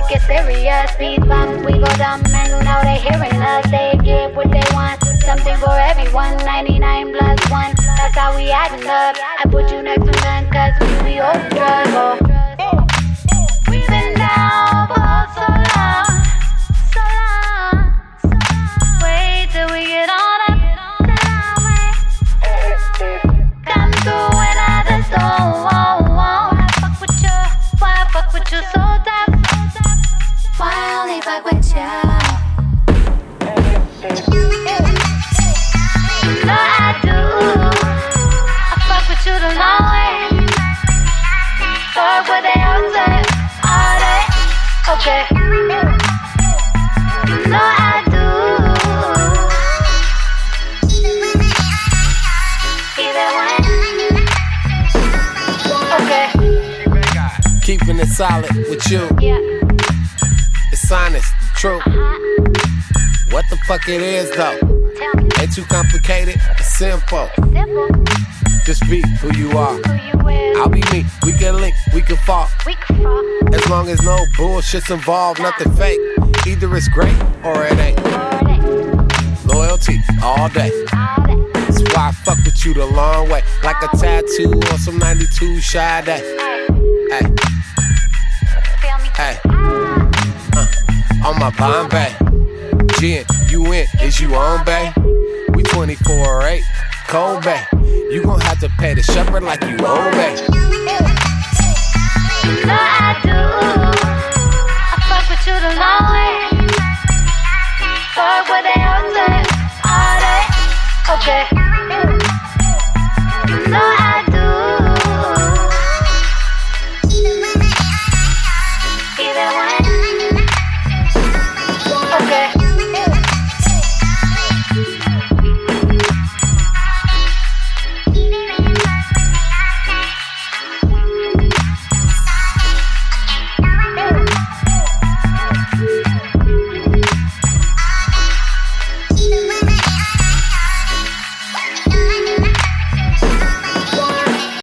get serious. Speed bump, we go dumb, and now they hearing us. They get what they want, something for everyone. 99 plus 1, that's how we adding up. I put you next to none, cause we own drugs. Oh. We've been down for so long, so long. Wait till we get on up. Come through when others don't. Why I fuck with you so tough? Why I only fuck with you? No, I do. I fuck with you the long way. Fuck what they all say, all day. Okay. No, I do. Either one. Okay. Keeping it solid with you. Yeah. It's honest, the truth. What the fuck it is though? Tell me. Ain't too complicated, it's simple. Simple. Just be who you are. Who you with? I'll be me, we can link, we can fall. We can fall. As long as no bullshit's involved, nothing fake. Either it's great or it ain't. Loyalty all day. That's why I fuck with you the long way. Like a tattoo on some 92 Sade. Hey. Feel me? Hey. On my Bombay. Gin, you in, is you on, bae? We 24/8, cold bay. You gon' have to pay the shepherd like you owe, bae. No, I do. I fuck with you the long way. Fuck what they all say, all day. Okay.